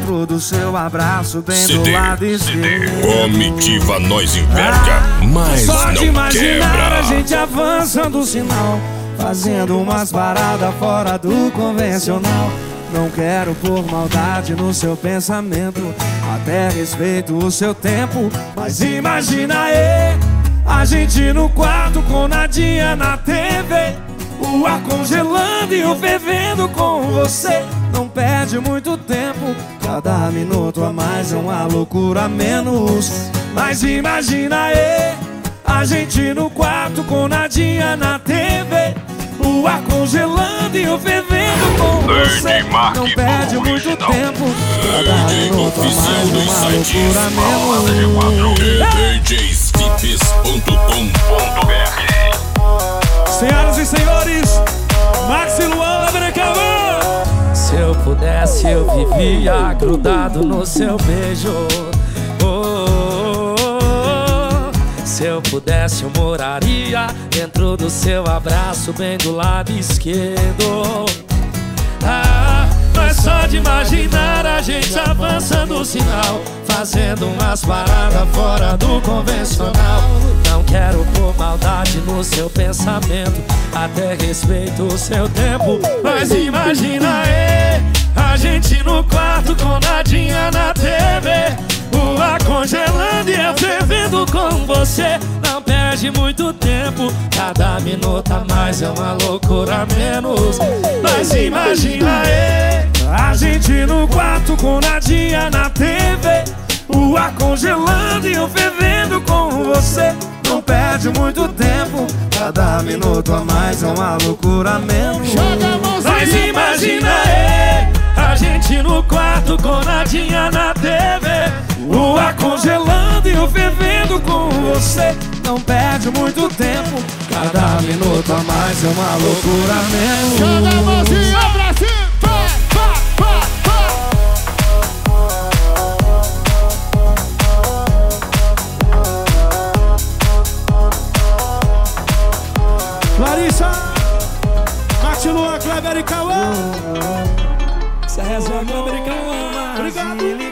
dentro do seu abraço, bem do lado esquerdo. Comitiva nós emperca, mas só de não imaginar quebra. a gente avançando o sinal, fazendo umas paradas fora do convencional. Não quero pôr maldade no seu pensamento, até respeito o seu tempo. Mas imagina aí, a gente no quarto com nadinha na TV, o ar congelando e o fervendo com você. Não perde muito tempo, cada minuto a mais é uma loucura a menos. Mas imagina aí, a gente no quarto com nadinha na TV, o ar congelando e o fervendo com você. Não perde muito tempo, cada minuto a mais é uma loucura a menos. DJsVips.com.br. Senhoras e senhores, Max e Luan Labracavã. Se eu pudesse eu vivia grudado no seu beijo. Se eu pudesse eu moraria dentro do seu abraço, bem do lado esquerdo. Mas só de imaginar a gente avançando o sinal, fazendo umas paradas fora do convencional. Não quero pôr maldade no seu pensamento, até respeito o seu tempo. Mas imagina aí, a gente no quarto com nadinha na TV, o ar congelando e eu fervendo com você. Não perde muito tempo, cada minuto a mais é uma loucura a menos. Mas imagina aí, a gente no quarto com nadinha na TV, o ar congelando e eu fervendo com você. Não perde muito tempo, cada minuto a mais é uma loucura a menos. Mas imagina aí, a gente no quarto com nadinha na TV, o ar congelando e eu fervendo com você. Não perde muito tempo, cada minuto a mais é uma loucura a menos. Joga a mãozinha pra cima, Larissa, Mate Luan, Kleber e Cauã. Essa resenha Kleber e Cauã. Obrigado.